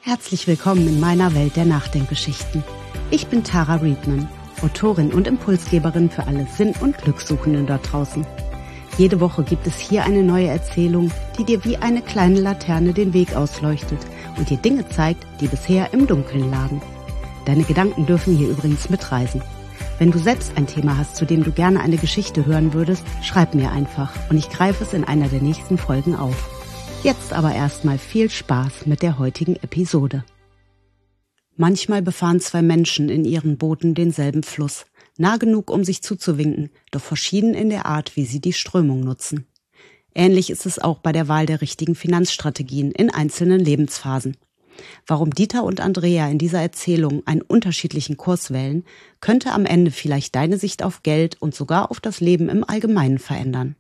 Herzlich willkommen in meiner Welt der Nachdenkgeschichten. Ich bin Tara Riedman, Autorin und Impulsgeberin für alle Sinn- und Glückssuchenden dort draußen. Jede Woche gibt es hier eine neue Erzählung, die dir wie eine kleine Laterne den Weg ausleuchtet und dir Dinge zeigt, die bisher im Dunkeln lagen. Deine Gedanken dürfen hier übrigens mitreisen. Wenn du selbst ein Thema hast, zu dem du gerne eine Geschichte hören würdest, schreib mir einfach und ich greife es in einer der nächsten Folgen auf. Jetzt aber erstmal viel Spaß mit der heutigen Episode. Manchmal befahren zwei Menschen in ihren Booten denselben Fluss, nah genug, um sich zuzuwinken, doch verschieden in der Art, wie sie die Strömung nutzen. Ähnlich ist es auch bei der Wahl der richtigen Finanzstrategien in einzelnen Lebensphasen. Warum Dieter und Andrea in dieser Erzählung einen unterschiedlichen Kurs wählen, könnte am Ende vielleicht deine Sicht auf Geld und sogar auf das Leben im Allgemeinen verändern.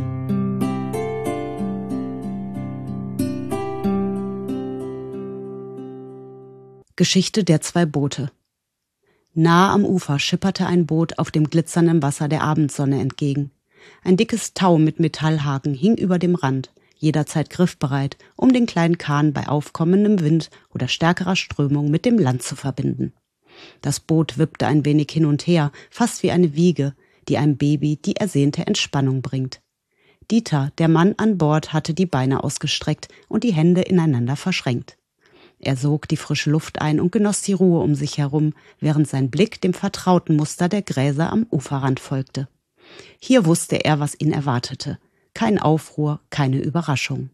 Geschichte der zwei Boote. Nahe am Ufer schipperte ein Boot auf dem glitzernden Wasser der Abendsonne entgegen. Ein dickes Tau mit Metallhaken hing über dem Rand, jederzeit griffbereit, um den kleinen Kahn bei aufkommendem Wind oder stärkerer Strömung mit dem Land zu verbinden. Das Boot wippte ein wenig hin und her, fast wie eine Wiege, die einem Baby die ersehnte Entspannung bringt. Dieter, der Mann an Bord, hatte die Beine ausgestreckt und die Hände ineinander verschränkt. Er sog die frische Luft ein und genoss die Ruhe um sich herum, während sein Blick dem vertrauten Muster der Gräser am Uferrand folgte. Hier wusste er, was ihn erwartete. Kein Aufruhr, keine Überraschung.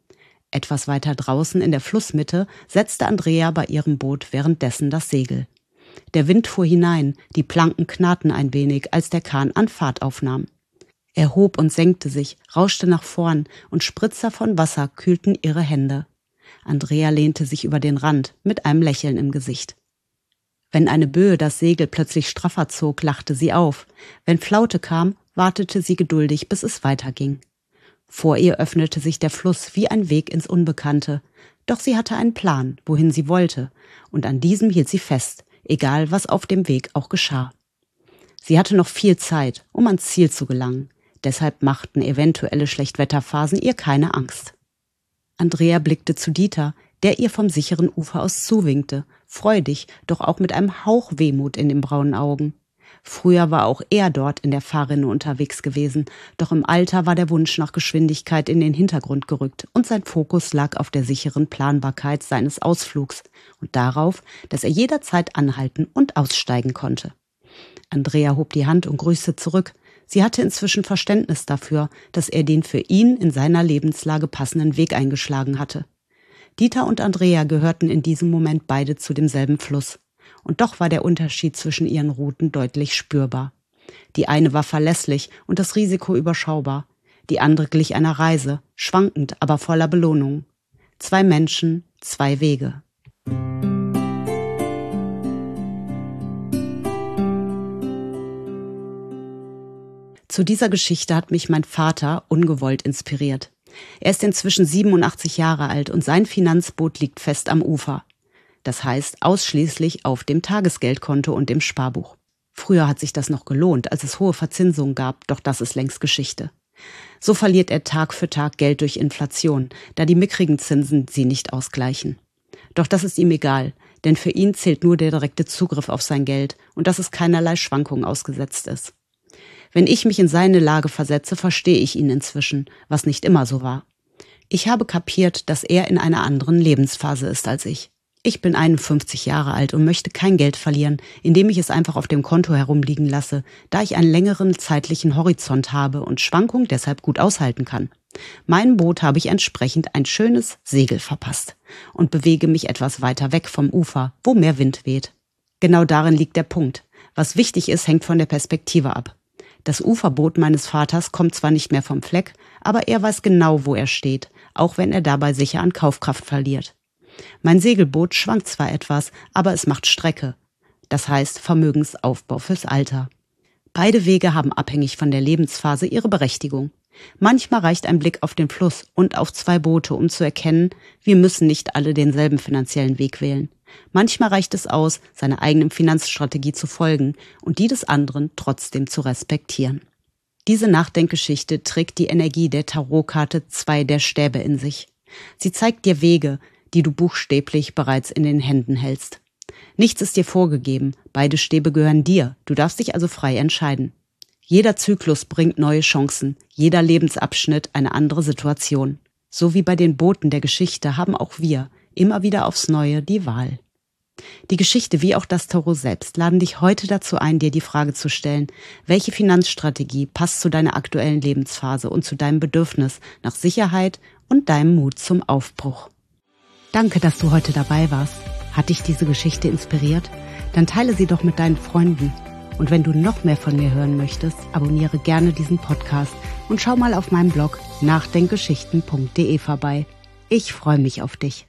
Etwas weiter draußen in der Flussmitte setzte Andrea bei ihrem Boot währenddessen das Segel. Der Wind fuhr hinein, die Planken knarrten ein wenig, als der Kahn an Fahrt aufnahm. Er hob und senkte sich, rauschte nach vorn und Spritzer von Wasser kühlten ihre Hände. Andrea lehnte sich über den Rand, mit einem Lächeln im Gesicht. Wenn eine Böe das Segel plötzlich straffer zog, lachte sie auf. Wenn Flaute kam, wartete sie geduldig, bis es weiterging. Vor ihr öffnete sich der Fluss wie ein Weg ins Unbekannte. Doch sie hatte einen Plan, wohin sie wollte, und an diesem hielt sie fest, egal was auf dem Weg auch geschah. Sie hatte noch viel Zeit, um ans Ziel zu gelangen. Deshalb machten eventuelle Schlechtwetterphasen ihr keine Angst. Andrea blickte zu Dieter, der ihr vom sicheren Ufer aus zuwinkte, freudig, doch auch mit einem Hauch Wehmut in den braunen Augen. Früher war auch er dort in der Fahrrinne unterwegs gewesen, doch im Alter war der Wunsch nach Geschwindigkeit in den Hintergrund gerückt und sein Fokus lag auf der sicheren Planbarkeit seines Ausflugs und darauf, dass er jederzeit anhalten und aussteigen konnte. Andrea hob die Hand und grüßte zurück. Sie hatte inzwischen Verständnis dafür, dass er den für ihn in seiner Lebenslage passenden Weg eingeschlagen hatte. Dieter und Andrea gehörten in diesem Moment beide zu demselben Fluss. Und doch war der Unterschied zwischen ihren Routen deutlich spürbar. Die eine war verlässlich und das Risiko überschaubar. Die andere glich einer Reise, schwankend, aber voller Belohnung. Zwei Menschen, zwei Wege. Zu dieser Geschichte hat mich mein Vater ungewollt inspiriert. Er ist inzwischen 87 Jahre alt und sein Finanzboot liegt fest am Ufer. Das heißt ausschließlich auf dem Tagesgeldkonto und dem Sparbuch. Früher hat sich das noch gelohnt, als es hohe Verzinsungen gab, doch das ist längst Geschichte. So verliert er Tag für Tag Geld durch Inflation, da die mickrigen Zinsen sie nicht ausgleichen. Doch das ist ihm egal, denn für ihn zählt nur der direkte Zugriff auf sein Geld und dass es keinerlei Schwankungen ausgesetzt ist. Wenn ich mich in seine Lage versetze, verstehe ich ihn inzwischen, was nicht immer so war. Ich habe kapiert, dass er in einer anderen Lebensphase ist als ich. Ich bin 51 Jahre alt und möchte kein Geld verlieren, indem ich es einfach auf dem Konto herumliegen lasse, da ich einen längeren zeitlichen Horizont habe und Schwankungen deshalb gut aushalten kann. Meinem Boot habe ich entsprechend ein schönes Segel verpasst und bewege mich etwas weiter weg vom Ufer, wo mehr Wind weht. Genau darin liegt der Punkt. Was wichtig ist, hängt von der Perspektive ab. Das Uferboot meines Vaters kommt zwar nicht mehr vom Fleck, aber er weiß genau, wo er steht, auch wenn er dabei sicher an Kaufkraft verliert. Mein Segelboot schwankt zwar etwas, aber es macht Strecke. Das heißt Vermögensaufbau fürs Alter. Beide Wege haben abhängig von der Lebensphase ihre Berechtigung. Manchmal reicht ein Blick auf den Fluss und auf zwei Boote, um zu erkennen, wir müssen nicht alle denselben finanziellen Weg wählen. Manchmal reicht es aus, seiner eigenen Finanzstrategie zu folgen und die des anderen trotzdem zu respektieren. Diese Nachdenkgeschichte trägt die Energie der Tarotkarte 2 der Stäbe in sich. Sie zeigt dir Wege, die du buchstäblich bereits in den Händen hältst. Nichts ist dir vorgegeben, beide Stäbe gehören dir, du darfst dich also frei entscheiden. Jeder Zyklus bringt neue Chancen, jeder Lebensabschnitt eine andere Situation. So wie bei den Booten der Geschichte haben auch wir immer wieder aufs Neue die Wahl. Die Geschichte wie auch das Tarot selbst laden dich heute dazu ein, dir die Frage zu stellen, welche Finanzstrategie passt zu deiner aktuellen Lebensphase und zu deinem Bedürfnis nach Sicherheit und deinem Mut zum Aufbruch. Danke, dass du heute dabei warst. Hat dich diese Geschichte inspiriert? Dann teile sie doch mit deinen Freunden. Und wenn du noch mehr von mir hören möchtest, abonniere gerne diesen Podcast und schau mal auf meinem Blog nachdenkgeschichten.de vorbei. Ich freue mich auf dich.